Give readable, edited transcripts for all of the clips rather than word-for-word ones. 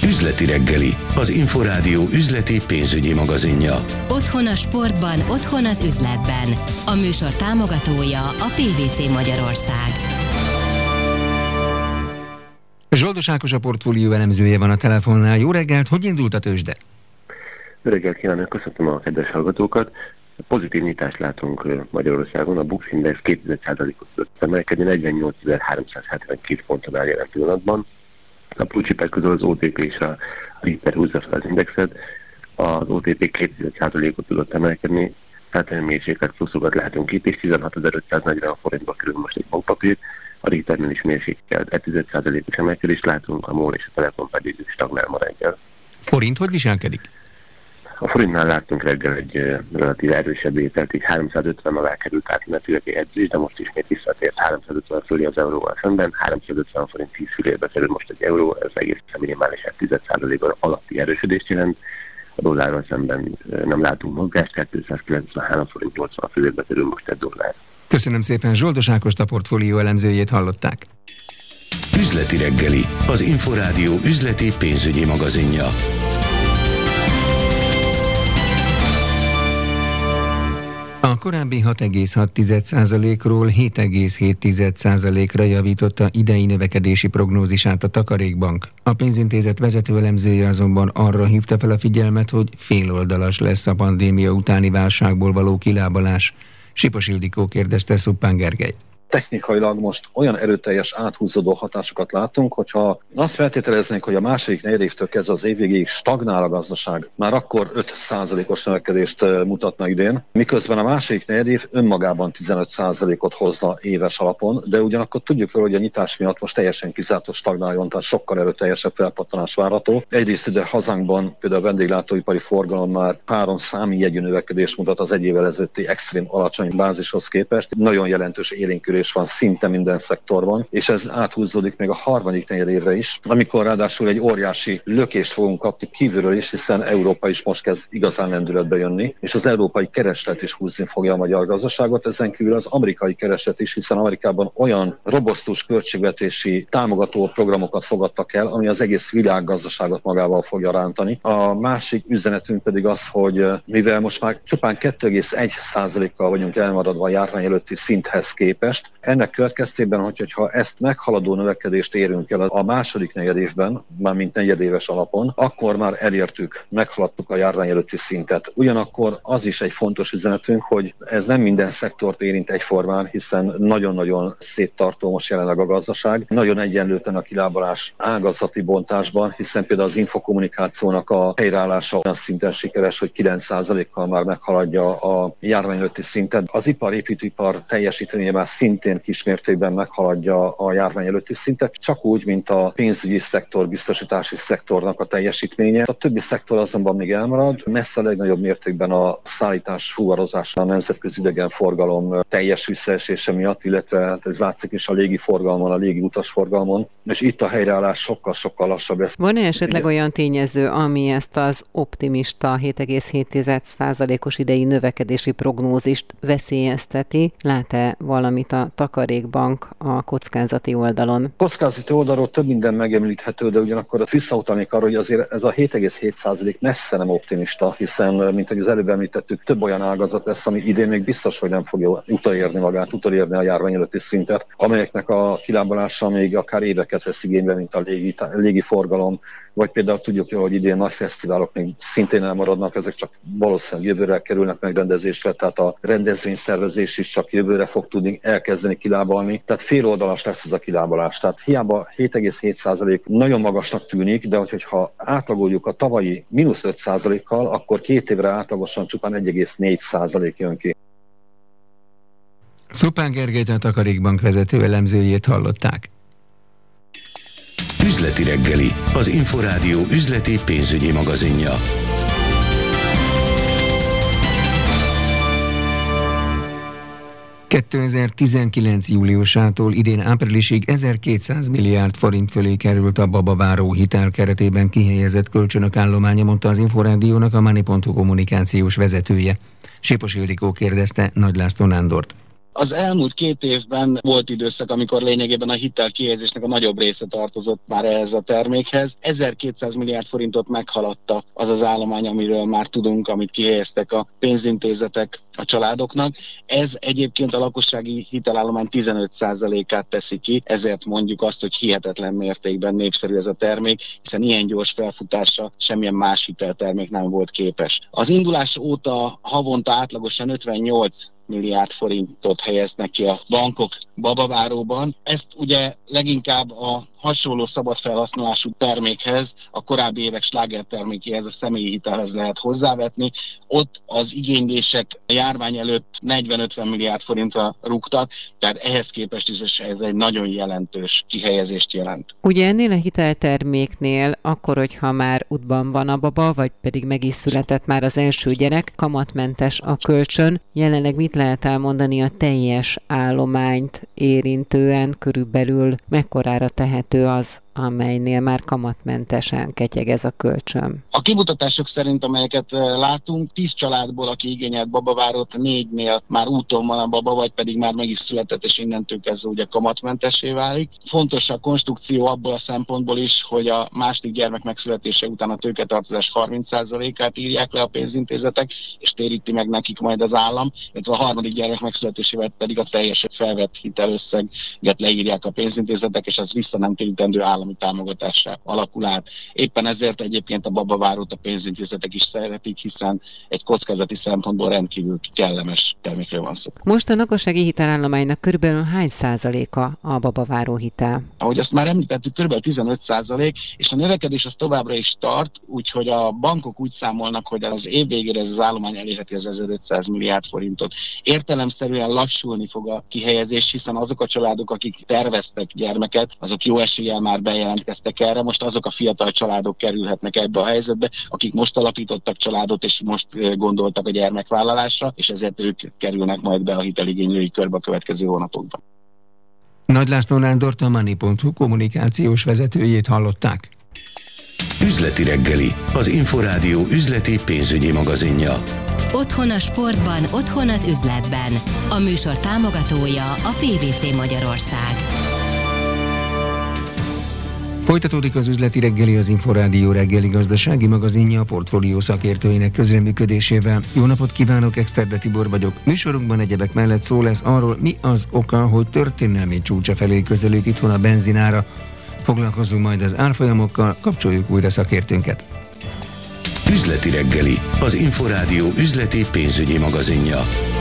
Üzleti reggeli, az Inforádió üzleti pénzügyi magazinja. Otthon a sportban, otthon az üzletben. A műsor támogatója a PVC Magyarország. Zsoldos Ákos, a portfólió elemzője van a telefonnál. Jó reggelt, hogy indult a tőzsde? Jó reggelt kívánok, köszöntöm a kedves hallgatókat. Pozitív nyitást látunk Magyarországon, a Bux Index 2%-ot tudott emelkedni, 48.372 ponton áll jelen pillanatban. A blue chipek közül az OTP és a Richter húzza fel az indexet. Az OTP 2%-ot tudott emelkedni, tehát nagyon mérsékelt pluszokat látunk itt, és 16.540 forintba kerül most egy bankpapír. A Richternél is mérsékelt 1,1%-os emelkedést látunk, a MOL és a Telekom pedig stagnál ma reggel. Forint hogy viselkedik? A forintnál láttunk reggel egy relatív erősebb ételt, így 350 alá került átmenetileg edzés, de most ismét visszatért 350 fölé az euróval szemben, 350 forint 10 filérbe kerül most egy euró, ez egészen minimális 10%-on alatti erősödést jelent. A dollárral szemben nem látunk mozgást, 293 forint 80 filérbe kerül most egy dollár. Köszönöm szépen, Zsoldos Ákost, a portfólió elemzőjét hallották. Üzleti reggeli, az Inforádió üzleti pénzügyi magazinja. A korábbi 6,6%-ról 7,7%-ra javította idei növekedési prognózisát a Takarékbank. A pénzintézet vezető elemzője azonban arra hívta fel a figyelmet, hogy féloldalas lesz a pandémia utáni válságból való kilábalás. Sipos Ildikó kérdezte Szuppán Gergely. Technikailag most olyan erőteljes áthúzódó hatásokat látunk, hogyha azt feltételeznénk, hogy a második negyedévtől kezdve az év végéig stagnál a gazdaság, már akkor 5%-os növekedést mutatna idén, miközben a második negyedév önmagában 15%-ot hozna éves alapon, de ugyanakkor tudjuk, hogy a nyitás miatt most teljesen kizárt, hogy stagnáljon, tehát sokkal erőteljesebb felpattanás várható. Egyrészt ugye hazánkban például a vendéglátóipari forgalom már 3 számi jegyű növekedést mutat az egy évvel ezelőtti extrém alacsony bázishoz képest. Nagyon jelentős élénkülés van szinte minden szektorban, és ez áthúzódik még a harmadik negyedévre is, amikor ráadásul egy óriási lökést fogunk kapni kívülről is, hiszen Európa is most kezd igazán lendületbe jönni, és az európai kereslet is húzni fogja a magyar gazdaságot, ezen kívül az amerikai kereslet is, hiszen Amerikában olyan robosztus költségvetési támogató programokat fogadtak el, ami az egész világgazdaságot magával fogja rántani. A másik üzenetünk pedig az, hogy mivel most már csupán 2,1%-kal vagyunk elmaradva a járvány előtti szinthez képest, ennek következtében, hogyha ezt meghaladó növekedést érünk el a második negyedévben, mármint negyedéves alapon, akkor már elértük, meghaladtuk a járvány előtti szintet. Ugyanakkor az is egy fontos üzenetünk, hogy ez nem minden szektort érint egyformán, hiszen nagyon-nagyon széttartó most jelenleg a gazdaság. Nagyon egyenlőtlen a kilábalás ágazati bontásban, hiszen például az infokommunikációnak a helyreállása olyan szinten sikeres, hogy 9%-kal már meghaladja a járvány előtti szintet. Az építőipar teljesítménye már szintén kismértékben meghaladja a járvány előtti szintet, csak úgy, mint a pénzügyi szektor, biztosítási szektornak a teljesítménye. A többi szektor azonban még elmarad, messze a legnagyobb mértékben a szállítás fuvarozása, a nemzetközi idegenforgalom teljes visszaesése miatt, illetve ez látszik is a légi forgalmon, a légi utasforgalmon, és itt a helyreállás sokkal lassabb lesz. Van-e esetleg olyan tényező, ami ezt az optimista 7,7%-os idei növekedési prognózist veszélyezteti? Lát-e valamit a Takarékbank a kockázati oldalon? Kockázati oldalról több minden megemlíthető, de ugyanakkor visszautalnék arra, hogy azért ez a 7,7% messze nem optimista, hiszen, mint ahogy az előbb említettük, több olyan ágazat lesz, ami idén még biztos, hogy nem fogja utolérni a járvány előtti szintet, amelyeknek a kilábalása még akár éveket vesz igénybe, mint a légi forgalom, vagy például tudjuk jól, hogy idén nagy fesztiválok még szintén elmaradnak, ezek csak valószínűleg jövőre kerülnek megrendezésre, tehát a rendezvényszervezés is csak jövőre fog tudni elkezdeni kilábalni. Tehát féloldalas lesz ez a kilábalás. Tehát hiába 7,7% nagyon magasnak tűnik, de hogyha átlagoljuk a tavalyi -5%-kal, akkor 2 évre átlagosan csupán 1,4% jön ki. Szuppán Gergelyt, a Takarékbank vezető elemzőjét hallották. Üzleti reggeli, az Inforádió üzleti pénzügyi magazinja. ...2019. júliusától idén áprilisig 1200 milliárd forint fölé került a babaváró hitel keretében kihelyezett kölcsönök állománya, mondta az Inforádiónak a Money.hu kommunikációs vezetője. Sipos Ildikó kérdezte Nagy László Nándort. Az elmúlt 2 évben volt időszak, amikor lényegében a hitelkihelyezésnek a nagyobb része tartozott már ehhez a termékhez. 1200 milliárd forintot meghaladta az az állomány, amiről már tudunk, amit kihelyeztek a pénzintézetek a családoknak. Ez egyébként a lakossági hitelállomány 15%-át teszi ki, ezért mondjuk azt, hogy hihetetlen mértékben népszerű ez a termék, hiszen ilyen gyors felfutásra semmilyen más hiteltermék nem volt képes. Az indulás óta havonta átlagosan 58 milliárd forintot helyeznek ki a bankok babaváróban. Ezt ugye leginkább a hasonló szabad felhasználású termékhez, a korábbi évek slágertermékéhez, a személyi hitelhez lehet hozzávetni. Ott az igénylések járvány előtt 40-50 milliárd forintra rúgtak, tehát ehhez képest is ez egy nagyon jelentős kihelyezést jelent. Ugye ennél a hitelterméknél akkor, hogyha már útban van a baba, vagy pedig meg is született már az első gyerek, kamatmentes a kölcsön. Jelenleg mit lehet elmondani a teljes állományt érintően, körülbelül mekkorára tehető az, amelynél már kamatmentesen ketyeg ez a kölcsön? A kimutatások szerint, amelyeket látunk, 10 családból, aki igényelt babavárót, 4-nél már úton van a baba, vagy pedig már meg is született, és innentől kezdve ugye kamatmentessé válik. Fontos a konstrukció abból a szempontból is, hogy a második gyermek megszületése után a tőketartozás 30%-át írják le a pénzintézetek, és téríti meg nekik majd az állam, illetve a harmadik gyermek megszületésével pedig a teljes felvett hitelösszeget leírják a pénzintézetek, és az vissza nem térítendő állami támogatásra alakul át. Éppen ezért egyébként a babavárót a pénzintézetek is szeretik, hiszen egy kockázati szempontból rendkívül kellemes termékről van szó. Most a lakossági hitelállománynak körülbelül hány százaléka a babaváró hitel? Ahogy azt már említettük, körülbelül 15%, és a növekedés az továbbra is tart, úgyhogy a bankok úgy számolnak, hogy az év végére ez az állomány elérheti az 1500 milliárd forintot. Értelemszerűen lassulni fog a kihelyezés, hiszen azok a családok, akik terveztek gyermeket, azok jó eséllyel már bejelentkeztek erre. Most azok a fiatal családok kerülhetnek ebbe a helyzetbe, akik most alapítottak családot, és most gondoltak a gyermekvállalásra, és ezért ők kerülnek majd be a hiteligénylői körbe a következő hónapokban. Nagy László Nándort, a Money.hu kommunikációs vezetőjét hallották. Üzleti reggeli, az Inforádió üzleti pénzügyi magazinja. Otthon a sportban, otthon az üzletben. A műsor támogatója a PVC Magyarország. Folytatódik az üzleti reggeli, az Inforádió reggeli gazdasági magazinja a portfólió szakértőinek közreműködésével. Jó napot kívánok, Exterde Tibor vagyok. Műsorunkban egyebek mellett szó lesz arról, mi az oka, hogy történelmi csúcsa felé közelít itthon a benzinára. Foglalkozunk majd az árfolyamokkal, kapcsoljuk újra szakértőnket. Üzleti reggeli, az Inforádió üzleti pénzügyi magazinja.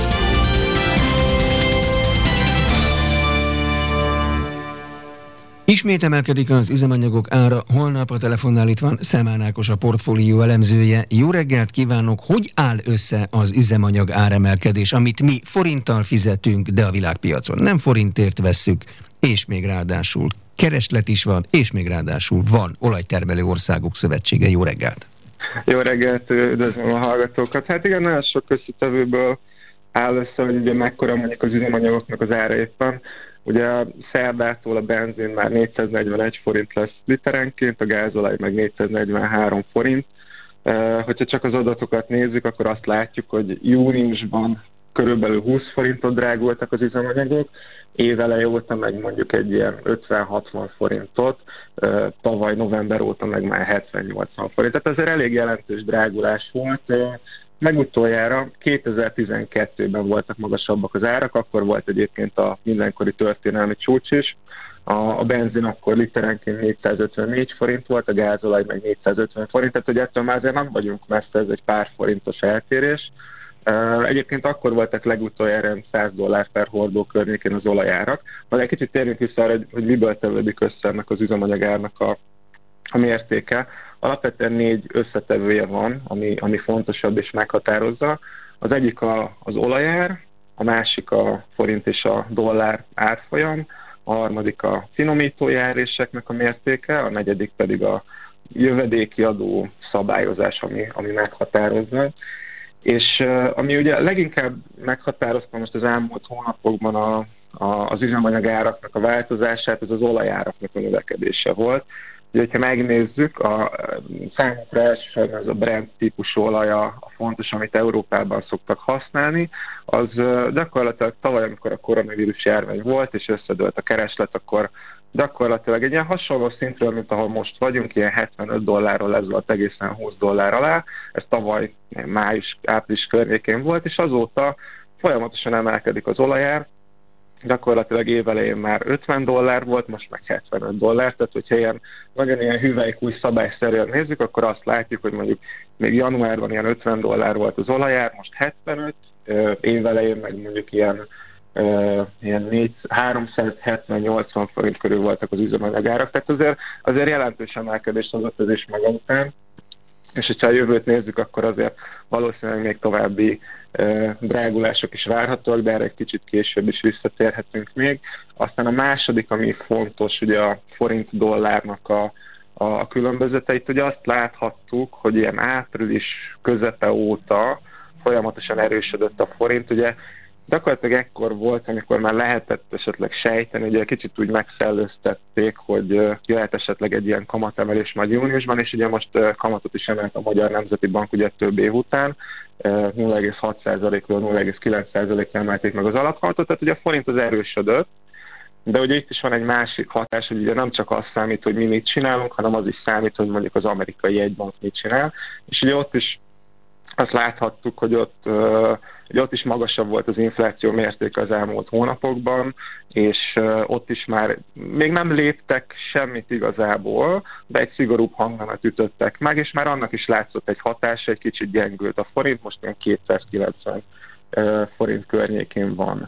Ismét emelkedik az üzemanyagok ára, holnap a telefonnál itt van Szemán Ákos, a portfólió elemzője. Jó reggelt kívánok! Hogy áll össze az üzemanyag áremelkedés, amit mi forinttal fizetünk, de a világpiacon nem forintért vesszük, és még ráadásul kereslet is van, és még ráadásul van Olajtermelő Országok Szövetsége. Jó reggelt! Jó reggelt, üdvözlöm a hallgatókat. Hát igen, nagyon sok összetevőből áll össze, hogy ugye mekkora mondjuk az üzemanyagoknak az ára éppen. Ugye a szerdától a benzin már 441 forint lesz literenként, a gázolaj meg 443 forint. Hogyha csak az adatokat nézzük, akkor azt látjuk, hogy júniusban körülbelül 20 forintot drágultak az üzemanyagok, éveleje óta meg mondjuk egy ilyen 50-60 forintot, tavaly november óta meg már 70-80 forint. Tehát ezért elég jelentős drágulás volt. Legutoljára 2012-ben voltak magasabbak az árak, akkor volt egyébként a mindenkori történelmi csúcs is. A benzin akkor literenként 454 forint volt, a gázolaj meg 450 forint, tehát hogy ettől már azért nem vagyunk messze, ez egy pár forintos eltérés. Egyébként akkor voltak legutoljára $100 per hordó környékén az olajárak. Majd egy kicsit térjünk vissza arra, hogy miből tevődik össze ennek az üzemanyagárnak a mértéke. Alapvetően 4 összetevője van, ami fontosabb és meghatározza. Az egyik az olajár, a másik a forint és a dollár árfolyam, a harmadik a finomítójáréseknek a mértéke, a negyedik pedig a jövedéki adó szabályozás, ami meghatározza. És ami ugye leginkább meghatározta most az elmúlt hónapokban az üzemanyagáraknak a változását, ez az olajáraknak a növekedése volt. Ugye, hogyha megnézzük, a számunkra elsősorban ez a Brent típusú olaja a fontos, amit Európában szoktak használni, az gyakorlatilag tavaly, amikor a koronavírus járvány volt, és összedőlt a kereslet, akkor gyakorlatilag egy ilyen hasonló szintről, mint ahol most vagyunk, ilyen $75 ez volt egészen $20 alá. Ez tavaly május-április környékén volt, és azóta folyamatosan emelkedik az olajár. Gyakorlatilag évelején már $50 volt, most meg $75. Tehát, hogyha nagyon ilyen hüvelykúj szabályszerűen nézzük, akkor azt látjuk, hogy mondjuk még januárban ilyen $50 volt az olajár, most 75, évelején meg mondjuk ilyen 370-80 forint körül voltak az üzemanyagárak, tehát azért jelentős emelkedést hozott ez is maga után, és hogyha a jövőt nézzük, akkor azért valószínűleg még további drágulások is várhatóak, de erre egy kicsit később is visszatérhetünk még. Aztán a második, ami fontos, ugye a forint-dollárnak a különbözeteit, ugye azt láthattuk, hogy ilyen április közepe óta folyamatosan erősödött a forint, ugye gyakorlatilag ekkor volt, amikor már lehetett esetleg sejteni, ugye kicsit úgy megszellőztették, hogy jöhet esetleg egy ilyen kamatemelés majd júniusban, és ugye most kamatot is emelt a Magyar Nemzeti Bank ugye több év után, 0,6%-ról 0,9%-ra emelték meg az alaphamatot, tehát ugye a forint az erősödött, de ugye itt is van egy másik hatás, hogy ugye nem csak az számít, hogy mi mit csinálunk, hanem az is számít, hogy mondjuk az amerikai jegybank mit csinál, és ugye ott is azt láthattuk, hogy ott is magasabb volt az infláció mértéke az elmúlt hónapokban, és ott is már még nem léptek semmit igazából, de egy szigorúbb hangnemet ütöttek meg, és már annak is látszott egy hatása, egy kicsit gyengült a forint, most ilyen 290 forint környékén van.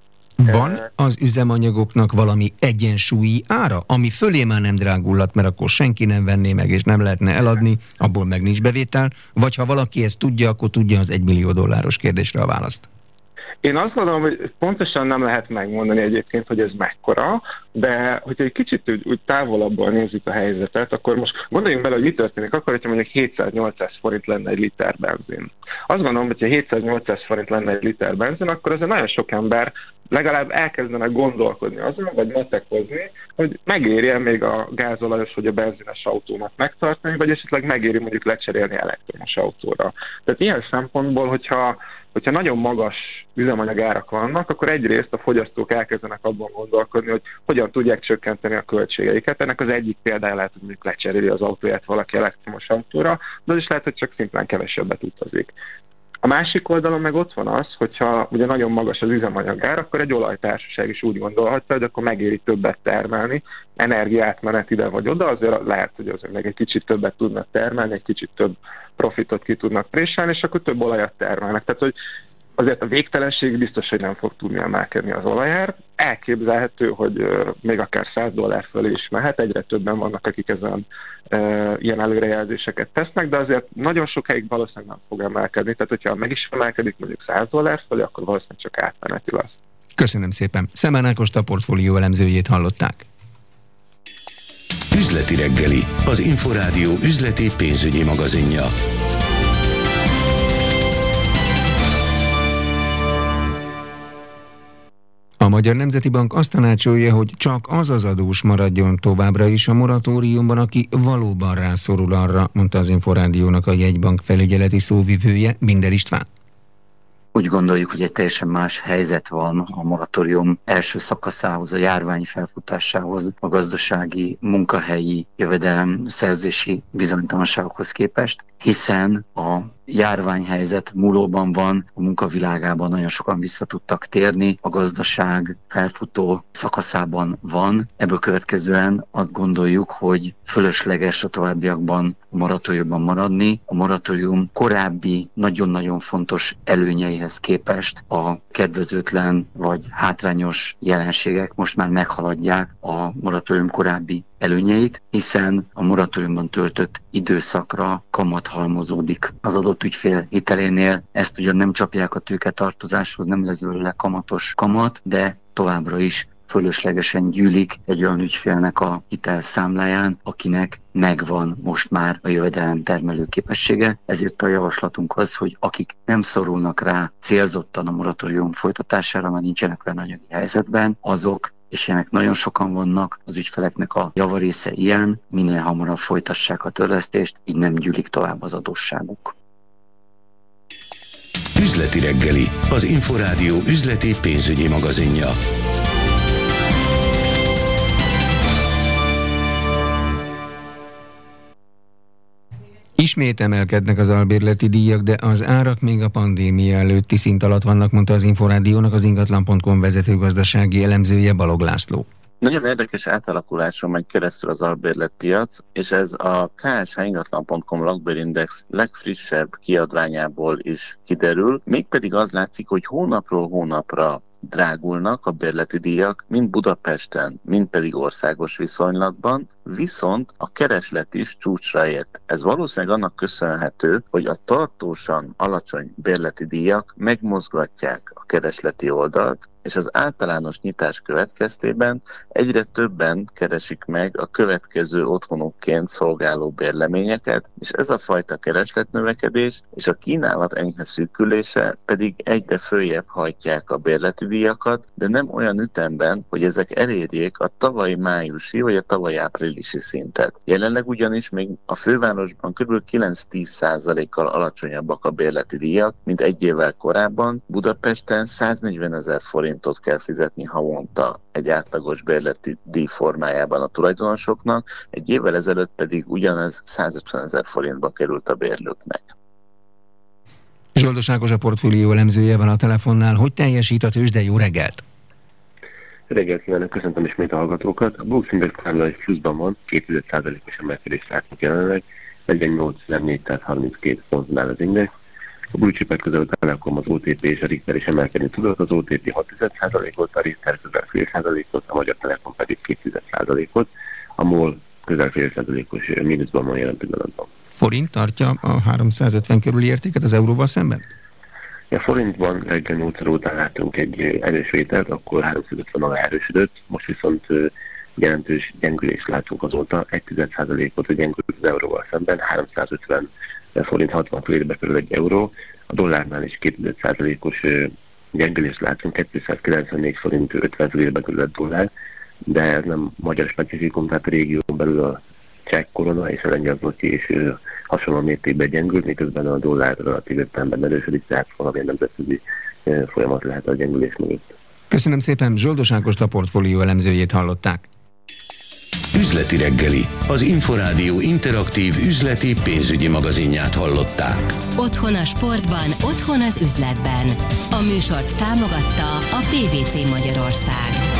Van az üzemanyagoknak valami egyensúlyi ára, ami fölé már nem drágulhat, mert akkor senki nem venné meg, és nem lehetne eladni, abból meg nincs bevétel, vagy ha valaki ezt tudja, akkor tudja az $1 millió kérdésre a választ? Én azt gondolom, hogy pontosan nem lehet megmondani egyébként, hogy ez mekkora, de hogyha egy kicsit úgy távolabbból nézzük a helyzetet, akkor most gondoljunk bele, hogy mi történik akkor, hogyha mondjuk 700-800 forint lenne egy liter benzin. Azt gondolom, hogy ha 700-800 forint lenne egy liter benzin, akkor azért nagyon sok ember legalább elkezdene gondolkodni azon, vagy matekozni, hogy megéri-e még a gázolajos vagy a benzines autómat megtartani, vagy esetleg megéri mondjuk lecserélni elektromos autóra. Tehát ilyen szempontból, hogyha nagyon magas üzemanyagárak vannak, akkor egyrészt a fogyasztók elkezdenek abban gondolkodni, hogy hogyan tudják csökkenteni a költségeiket. Ennek az egyik példája lehet, hogy mondjuk lecseréli az autóját valaki elektromos autóra, de az is lehet, hogy csak szimplán kevesebbet utazik. A másik oldalon meg ott van az, hogyha ugye nagyon magas az üzemanyagár, akkor egy olajtársaság is úgy gondolhatja, hogy akkor megéri többet termelni, energiátmenet ide vagy oda, azért lehet, hogy azért meg egy kicsit többet tudnak termelni, egy kicsit több profitot ki tudnak préselni, és akkor több olajat termelnek. Tehát, hogy azért a végtelenség biztos, hogy nem fog tudni emelkedni az olajár. Elképzelhető, hogy még akár $100 fölé is mehet, egyre többen vannak, akik ezen ilyen előrejelzéseket tesznek, de azért nagyon sokáig valószínűleg nem fog emelkedni. Tehát, hogyha meg is emelkedik mondjuk $100 fölé, akkor valószínűleg csak átmeneti lesz. Köszönöm szépen. Szemán Ágost, a Portfólió elemzőjét hallották. Üzleti reggeli, az Inforádió üzleti pénzügyi magazinja. A Magyar Nemzeti Bank azt tanácsolja, hogy csak az adós maradjon továbbra is a moratóriumban, aki valóban rászorul arra, mondta az Inforádiónak a jegybank felügyeleti szóvivője, Binder István. Úgy gondoljuk, hogy egy teljesen más helyzet van a moratórium első szakaszához, a járvány felfutásához, a gazdasági, munkahelyi, jövedelem szerzési bizonytalanságokhoz képest, hiszen a járványhelyzet múlóban van, a munkavilágában nagyon sokan vissza tudtak térni, a gazdaság felfutó szakaszában van. Ebből következően azt gondoljuk, hogy fölösleges a továbbiakban a moratóriumban maradni. A moratórium korábbi nagyon-nagyon fontos előnyeihez képest a kedvezőtlen vagy hátrányos jelenségek most már meghaladják a moratórium korábbi előnyeit, hiszen a moratóriumban töltött időszakra kamat halmozódik az adott ügyfél hitelénél. Ezt ugyan nem csapják a tőketartozáshoz, nem lesz belőle kamatos kamat, de továbbra is fölöslegesen gyűlik egy olyan ügyfélnek a hitelszámláján, akinek megvan most már a jövedelem termelő képessége. Ezért a javaslatunk az, hogy akik nem szorulnak rá célzottan a moratórium folytatására, mert nincsenek olyan anyagi helyzetben, azok és ennek nagyon sokan vannak, az ügyfeleknek a javarésze ilyen, minél hamarabb folytassák a törlesztést, így nem gyűlik tovább az adósságuk. Üzleti reggeli, az Inforádió üzleti pénzügyi magazinja. Ismét emelkednek az albérleti díjak, de az árak még a pandémia előtti szint alatt vannak, mondta az Inforádiónak az ingatlan.com vezető gazdasági elemzője, Balog László. Nagyon érdekes átalakuláson megy keresztül az albérletpiac, és ez a KSH ingatlan.com lakbérindex legfrissebb kiadványából is kiderül. Mégpedig az látszik, hogy hónapról hónapra drágulnak a bérleti díjak, mind Budapesten, mind pedig országos viszonylatban, viszont a kereslet is csúcsra ért. Ez valószínűleg annak köszönhető, hogy a tartósan alacsony bérleti díjak megmozgatják a keresleti oldalt, és az általános nyitás következtében egyre többen keresik meg a következő otthonukként szolgáló bérleményeket, és ez a fajta keresletnövekedés és a kínálat enyhe szűkülése pedig egyre följebb hajtják a bérleti díjakat, de nem olyan ütemben, hogy ezek elérjék a tavalyi májusi vagy a tavalyi áprilisi szintet. Jelenleg ugyanis még a fővárosban kb. 9-10%-kal alacsonyabbak a bérleti díjak, mint egy évvel korábban. Budapesten 140 000 forintot kell fizetni havonta egy átlagos bérleti díj formájában a tulajdonosoknak, egy évvel ezelőtt pedig ugyanez 150 000 forintba került a bérlőknek. Zsoldos Ákos, a portfólió elemzője van a telefonnál. Hogy teljesít a tőzsde? Jó reggelt! Reggelt kívánok, köszöntöm ismét a hallgatókat. A Bux Index továbbra pluszban van, 2%-os emelkedést látunk jelenleg, 48.432 ponton áll az index. A blue chipek közül a Telekom, az OTP és a Richter is emelkedni tudott, az OTP 6%-ot, a Richter közel 0,5%-ot, a Magyar Telekom pedig 2%-ot, a MOL közel 0,5%-os mínuszban van jelen pillanatban. Forint tartja a 350 körüli értéket az euróval szemben? A forintban reggel 8 után látunk egy erős vételt, akkor 350 alá erősödött, most viszont jelentős gyengülést látunk azóta, 1,1%-ot gyengült az euróval szemben, 350 forint 60 fillérbe kerül egy euró, a dollárnál is 2,5%-os gyengülést látunk, 294 forint 50 fillérbe kerül egy dollár, de ez nem magyar specifikum, tehát a régión belül a cseh korona és a lengyel zloty is hasonló mértékben gyengült, miközben a dollár relatív értelemben erősödik, tehát valamilyen nemzetközi folyamat lehet a gyengülés mögött. Köszönöm szépen, Zsoldos Ákost, a portfólió elemzőjét hallották. Üzleti reggeli, az Inforádió interaktív üzleti pénzügyi magazinját hallották. Otthon a sportban, otthon az üzletben. A műsort támogatta a PVC Magyarország.